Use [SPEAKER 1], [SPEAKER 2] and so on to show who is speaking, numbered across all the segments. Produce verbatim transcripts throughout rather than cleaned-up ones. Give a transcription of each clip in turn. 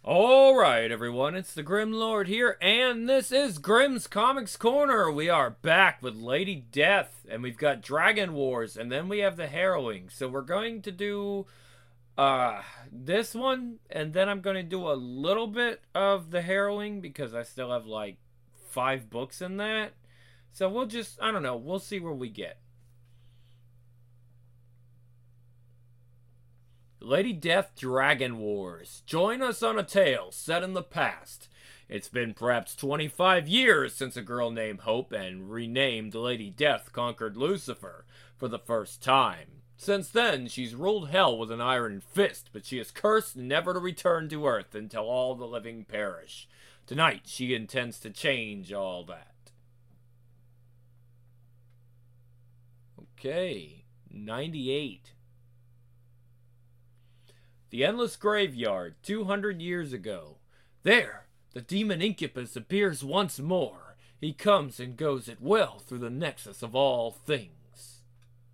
[SPEAKER 1] Alright, everyone, it's the Grim Lord here, and this is Grimm's Comics Corner. We are back with Lady Death, and we've got Dragon Wars, and then we have the Harrowing. So we're going to do uh, this one, and then I'm going to do a little bit of the Harrowing, because I still have like five books in that. So we'll just, I don't know, we'll see where we get. Lady Death Dragon Wars. Join us on a tale set in the past. It's been perhaps twenty-five years since a girl named Hope and renamed Lady Death conquered Lucifer for the first time. Since then, she's ruled hell with an iron fist, but she is cursed never to return to Earth until all the living perish. Tonight, she intends to change all that. Okay, ninety-eight. The Endless Graveyard, two hundred years ago. There, the demon Incubus appears once more. He comes and goes at will through the nexus of all things.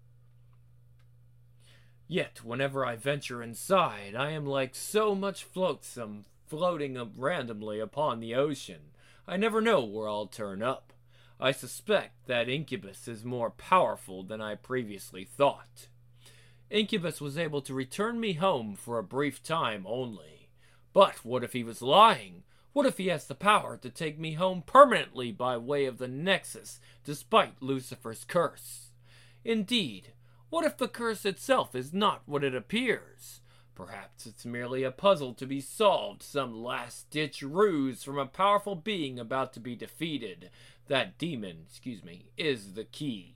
[SPEAKER 1] Yet, whenever I venture inside, I am like so much flotsam floating up randomly upon the ocean. I never know where I'll turn up. I suspect that Incubus is more powerful than I previously thought. Incubus was able to return me home for a brief time only. But what if he was lying? What if he has the power to take me home permanently by way of the Nexus, despite Lucifer's curse? Indeed, what if the curse itself is not what it appears? Perhaps it's merely a puzzle to be solved, some last-ditch ruse from a powerful being about to be defeated. That demon, excuse me, is the key.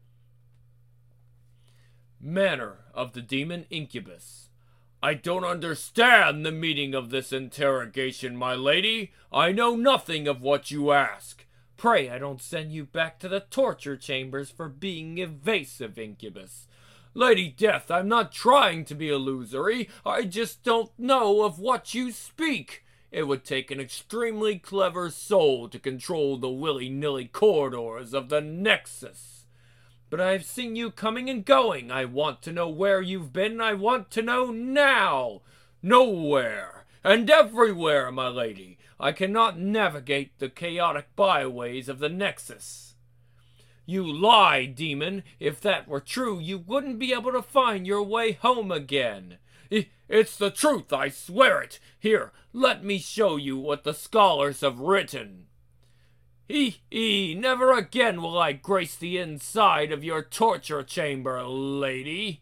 [SPEAKER 1] Manner of the Demon Incubus. I don't understand the meaning of this interrogation, my lady. I know nothing of what you ask. Pray I don't send you back to the torture chambers for being evasive, Incubus. Lady Death, I'm not trying to be illusory. I just don't know of what you speak. It would take an extremely clever soul to control the willy-nilly corridors of the Nexus. But I've seen you coming and going. I want to know where you've been. I want to know now. Nowhere and everywhere, my lady. I cannot navigate the chaotic byways of the Nexus. You lie, demon. If that were true, you wouldn't be able to find your way home again. It's the truth, I swear it. Here, let me show you what the scholars have written. Hee hee, never again will I grace the inside of your torture chamber, lady.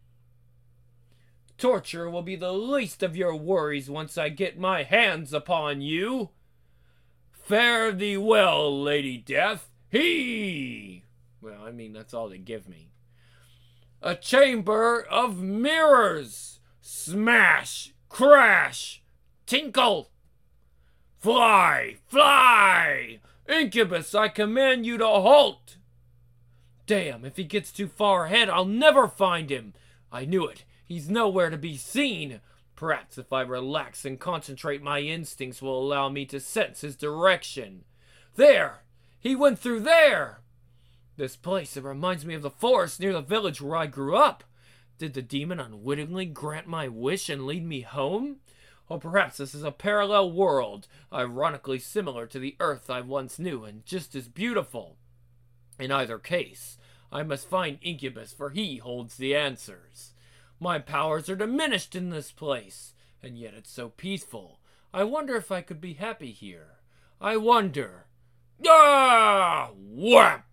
[SPEAKER 1] Torture will be the least of your worries once I get my hands upon you. Fare thee well, Lady Death. Hee! Well, I mean, that's all they give me. A chamber of mirrors. Smash, crash, tinkle. Fly, fly! Incubus, I command you to halt! Damn, if he gets too far ahead, I'll never find him. I knew it. He's nowhere to be seen. Perhaps if I relax and concentrate, my instincts will allow me to sense his direction. There! He went through there! This place, it reminds me of the forest near the village where I grew up. Did the demon unwittingly grant my wish and lead me home? Or perhaps this is a parallel world, ironically similar to the Earth I once knew and just as beautiful. In either case, I must find Incubus, for he holds the answers. My powers are diminished in this place, and yet it's so peaceful. I wonder if I could be happy here. I wonder. Ah! Whap!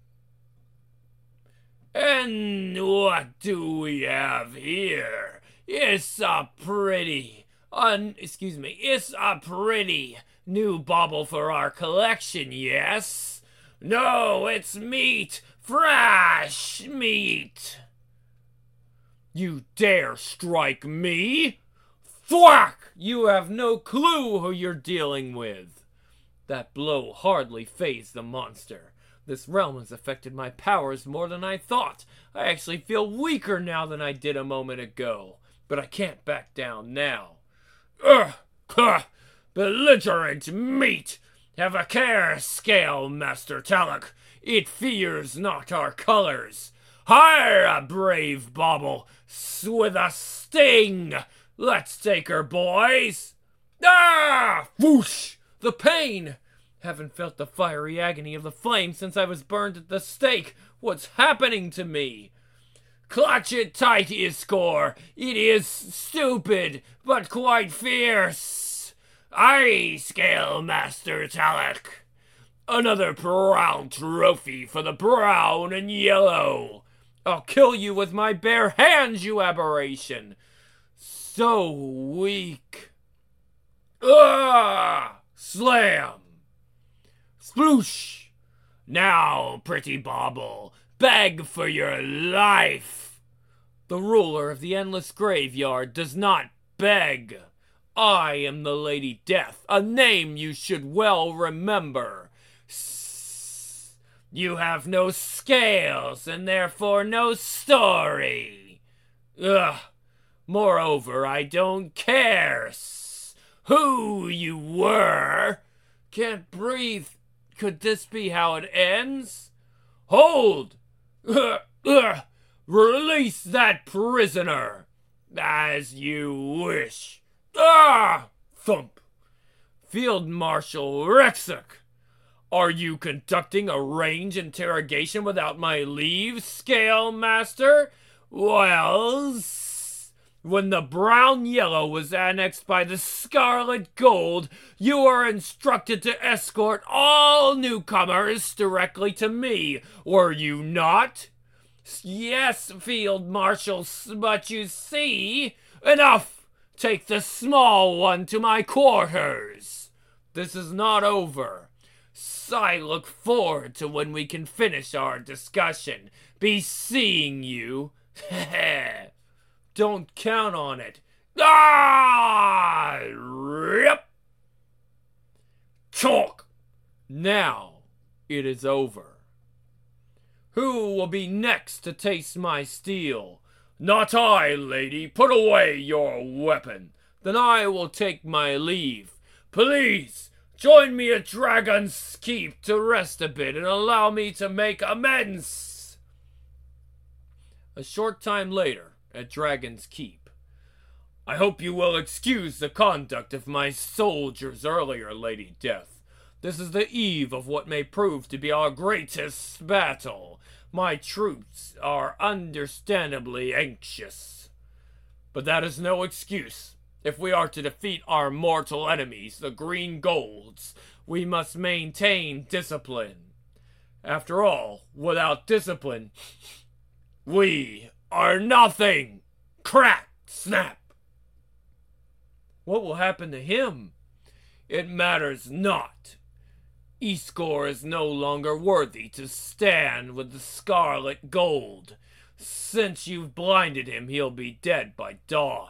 [SPEAKER 1] And what do we have here? It's a pretty... Un, excuse me, it's a pretty new bauble for our collection, yes? No, it's meat! Fresh meat! You dare strike me? Thwack! You have no clue who you're dealing with. That blow hardly fazed the monster. This realm has affected my powers more than I thought. I actually feel weaker now than I did a moment ago. But I can't back down now. Ugh! Huh! Belligerent meat! Have a care, scale, Master Talak. It fears not our colors. Hire, brave bauble, with a sting! Let's take her, boys! Ah! Whoosh! The pain! Haven't felt the fiery agony of the flame since I was burned at the stake. What's happening to me? Clutch it tight, Iskor. It is stupid, but quite fierce. Aye, Scale Master Talek. Another proud trophy for the brown and yellow. I'll kill you with my bare hands, you aberration. So weak. Ah! Slam! Sploosh! Now, pretty bauble, beg for your life. The ruler of the endless graveyard does not beg. I am the Lady Death, a name you should well remember. S- you have no scales, and therefore no story. Ugh. Moreover, I don't care s- who you were. Can't breathe. Could this be how it ends? Hold! Ugh, ugh. Release that prisoner! As you wish. Ah! Thump. Field Marshal Rexuk! Are you conducting a range interrogation without my leave, Scale Master? Well, when the brown yellow was annexed by the scarlet gold, you were instructed to escort all newcomers directly to me, were you not? Yes, Field Marshal, but you see... Enough! Take the small one to my quarters. This is not over. I look forward to when we can finish our discussion. Be seeing you. Don't count on it. Ah! Rip! Chalk! Now it is over. Who will be next to taste my steel? Not I, lady. Put away your weapon. Then I will take my leave. Please, join me at Dragon's Keep to rest a bit and allow me to make amends. A short time later, at Dragon's Keep. I hope you will excuse the conduct of my soldiers earlier, Lady Death. This is the eve of what may prove to be our greatest battle. My troops are understandably anxious. But that is no excuse. If we are to defeat our mortal enemies, the Green Golds, we must maintain discipline. After all, without discipline, we are nothing. Crack! Snap! What will happen to him? It matters not. Iskor is no longer worthy to stand with the scarlet gold. Since you've blinded him, he'll be dead by dawn.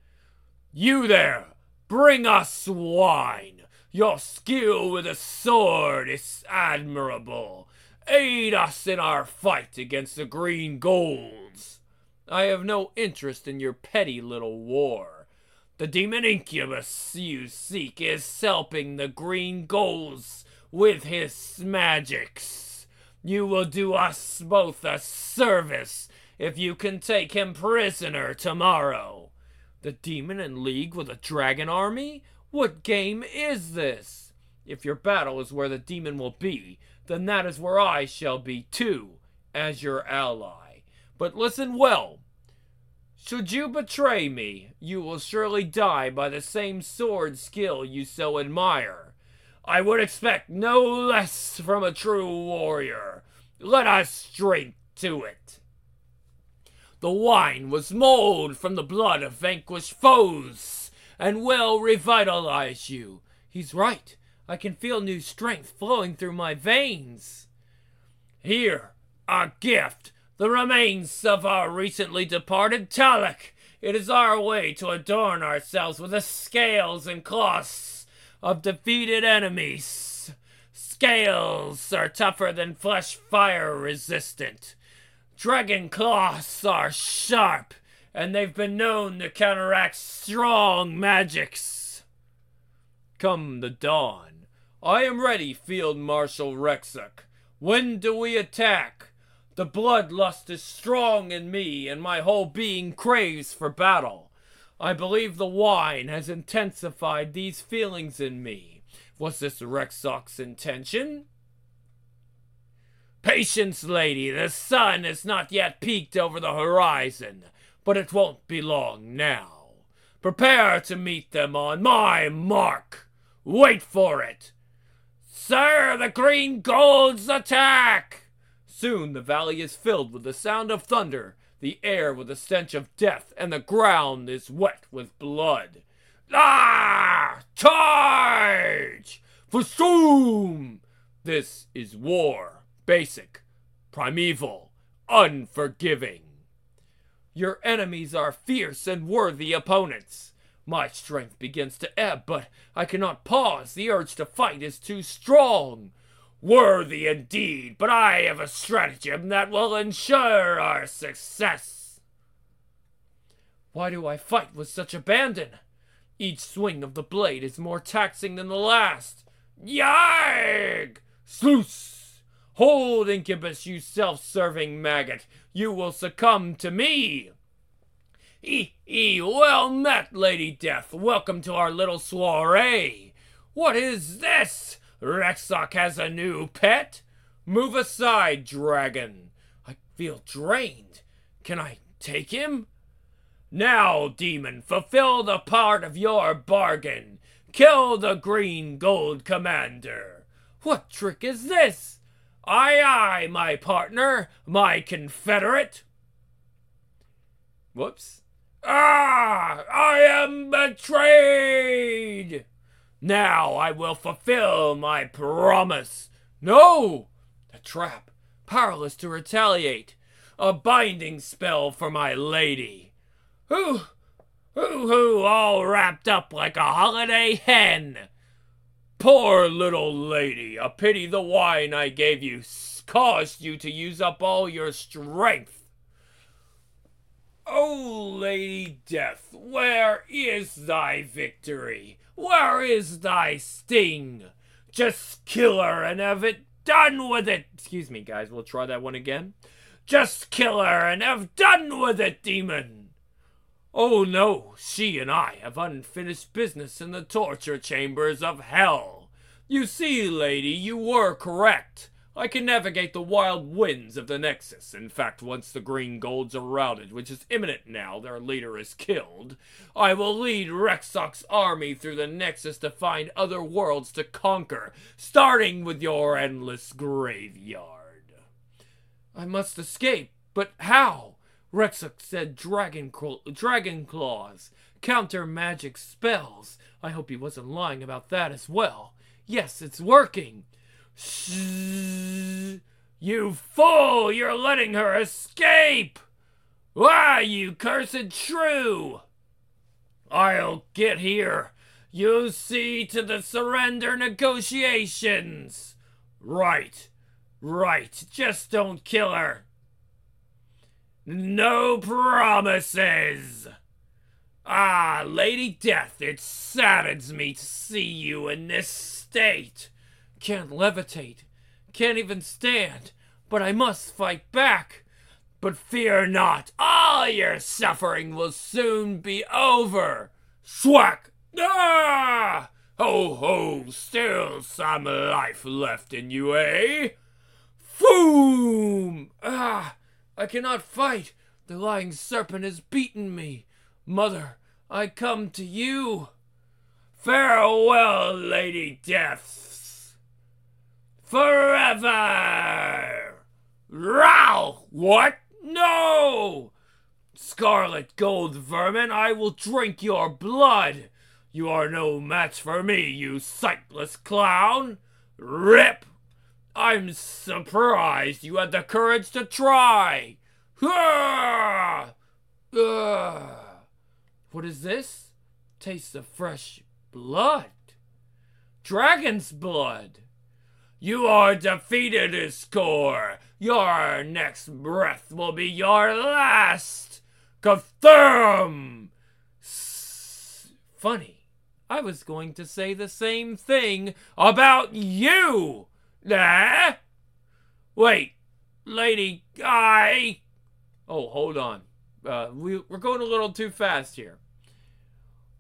[SPEAKER 1] You there, bring us wine. Your skill with a sword is admirable. Aid us in our fight against the Green Golds. I have no interest in your petty little war. The demon incubus you seek is helping the Green Golds with his magics. You will do us both a service if you can take him prisoner tomorrow. The demon in league with a dragon army? What game is this? If your battle is where the demon will be, then that is where I shall be too, as your ally. But listen well. Should you betray me, you will surely die by the same sword skill you so admire. I would expect no less from a true warrior. Let us drink to it. The wine was mulled from the blood of vanquished foes, and will revitalize you. He's right. I can feel new strength flowing through my veins. Here, a gift, the remains of our recently departed Talek. It is our way to adorn ourselves with the scales and cloths of defeated enemies. Scales are tougher than flesh, fire resistant. Dragon claws are sharp, and they've been known to counteract strong magics. Come the dawn. I am ready, Field Marshal Rexuk. When do we attack? The bloodlust is strong in me, and my whole being craves for battle. I believe the wine has intensified these feelings in me. Was this Rexxok's intention? Patience, lady, the sun has not yet peaked over the horizon, but it won't be long now. Prepare to meet them on my mark. Wait for it. Sir, the green golds attack! Soon the valley is filled with the sound of thunder, the air with the stench of death, and the ground is wet with blood. Ah! Charge! Fostoom! This is war. Basic, primeval, unforgiving. Your enemies are fierce and worthy opponents. My strength begins to ebb, but I cannot pause. The urge to fight is too strong. Worthy indeed, but I have a stratagem that will ensure our success. Why do I fight with such abandon? Each swing of the blade is more taxing than the last. Yarg! Sluice! Hold, Incubus, you self-serving maggot. You will succumb to me. E, e, well met, Lady Death. Welcome to our little soiree. What is this? Rexxok has a new pet? Move aside, dragon. I feel drained. Can I take him? Now, demon, fulfill the part of your bargain. Kill the green gold commander. What trick is this? Aye, aye, my partner, my confederate. Whoops. Ah, I am betrayed. Now I will fulfill my promise. No! A trap, powerless to retaliate. A binding spell for my lady. Hoo, hoo, hoo, all wrapped up like a holiday hen. Poor little lady, a pity the wine I gave you caused you to use up all your strength. Oh, Lady Death, where is thy victory? Where is thy sting? Just kill her and have it done with it. Excuse me, guys, we'll try that one again. Just kill her and have done with it, demon. Oh no, she and I have unfinished business in the torture chambers of hell. You see, lady, you were correct. I can navigate the wild winds of the Nexus. In fact, once the green golds are routed, which is imminent now, their leader is killed, I will lead Rexxok's army through the Nexus to find other worlds to conquer, starting with your endless graveyard. I must escape, but how? Rexxok said dragon, dragon claws, counter magic spells. I hope he wasn't lying about that as well. Yes, it's working. Shh! You fool! You're letting her escape! Why, you cursed shrew! I'll get here. You see to the surrender negotiations. Right, right. Just don't kill her. No promises! Ah, Lady Death, it saddens me to see you in this state. Can't levitate, can't even stand, but I must fight back. But fear not, all your suffering will soon be over. Schwack! Ah! Ho ho, still some life left in you, eh? Foom! Ah! I cannot fight. The lying serpent has beaten me. Mother, I come to you. Farewell, Lady Death. Forever. Row! What? No! Scarlet gold vermin, I will drink your blood. You are no match for me, you sightless clown. Rip! I'm surprised you had the courage to try. Ah! Ah! What is this? Tastes of fresh blood. Dragon's blood. You are defeated, Iskor. Your next breath will be your last. Confirm. S- Funny. I was going to say the same thing about you. Eh? Wait, Lady Guy. Oh, hold on. Uh, we, we're going a little too fast here.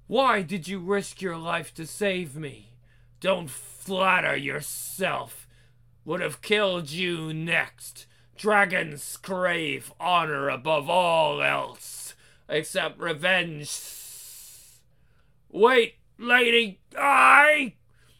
[SPEAKER 1] Why did you risk your life to save me? Don't flatter yourself. Would have killed you next. Dragons crave honor above all else, except revenge. Wait, lady, I...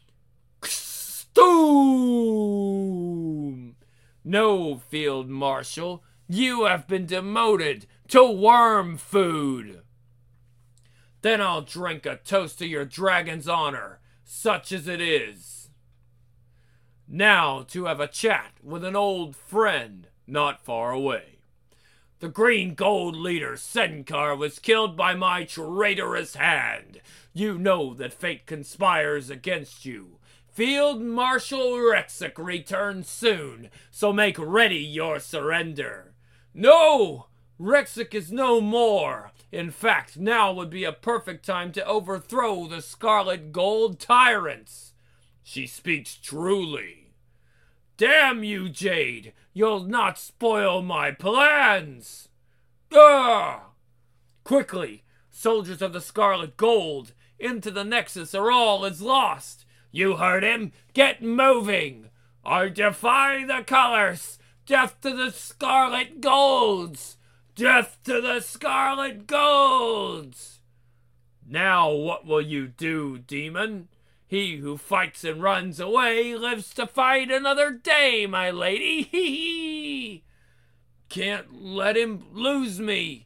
[SPEAKER 1] Stoom! No, Field Marshal, you have been demoted to worm food. Then I'll drink a toast to your dragon's honor, such as it is. Now to have a chat with an old friend not far away. The Green Gold leader Senkar was killed by my traitorous hand. You know that fate conspires against you. Field Marshal Rexxar returns soon, so make ready your surrender. No! Rexxar is no more. In fact, now would be a perfect time to overthrow the Scarlet Gold tyrants. She speaks truly. Damn you, Jade! You'll not spoil my plans! Ah! Quickly, soldiers of the Scarlet Gold, into the Nexus or all is lost! You heard him! Get moving! I defy the colors! Death to the Scarlet Golds! Death to the Scarlet Golds! Now what will you do, demon? He who fights and runs away lives to fight another day, my lady. Hee hee! Can't let him lose me.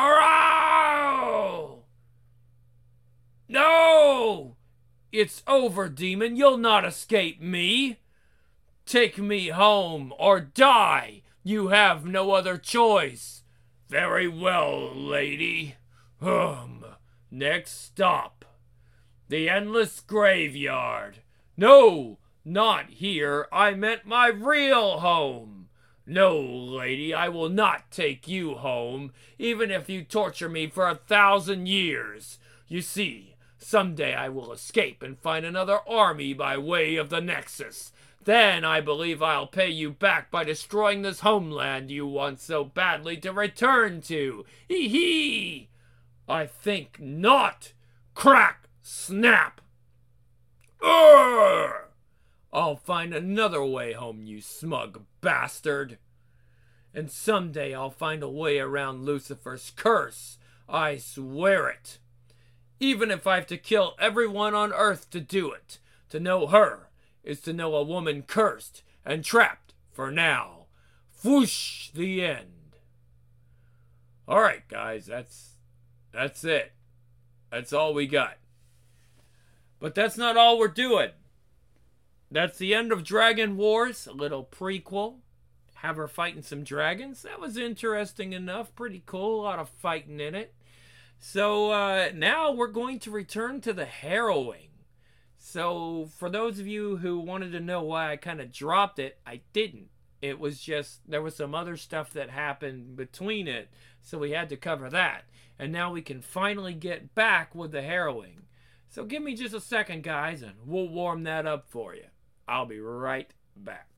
[SPEAKER 1] Arrow! No! It's over, demon. You'll not escape me. Take me home or die. You have no other choice. Very well, lady. Um, next stop. The Endless Graveyard. No, not here. I meant my real home. No, lady, I will not take you home, even if you torture me for a thousand years. You see, someday I will escape and find another army by way of the Nexus. Then I believe I'll pay you back by destroying this homeland you want so badly to return to. Hee hee! I think not. Crack! Snap! Urgh! I'll find another way home, you smug bastard. And someday I'll find a way around Lucifer's curse. I swear it. Even if I have to kill everyone on Earth to do it. To know her is to know a woman cursed and trapped for now. Whoosh, the end. Alright, guys, that's that's it. That's all we got. But that's not all we're doing. That's the end of Dragon Wars, a little prequel. Have her fighting some dragons. That was interesting enough. Pretty cool. A lot of fighting in it. So uh, now we're going to return to the harrowing. So for those of you who wanted to know why I kind of dropped it, I didn't. It was just, there was some other stuff that happened between it. So we had to cover that. And now we can finally get back with the harrowing. So give me just a second, guys, and we'll warm that up for you. I'll be right back.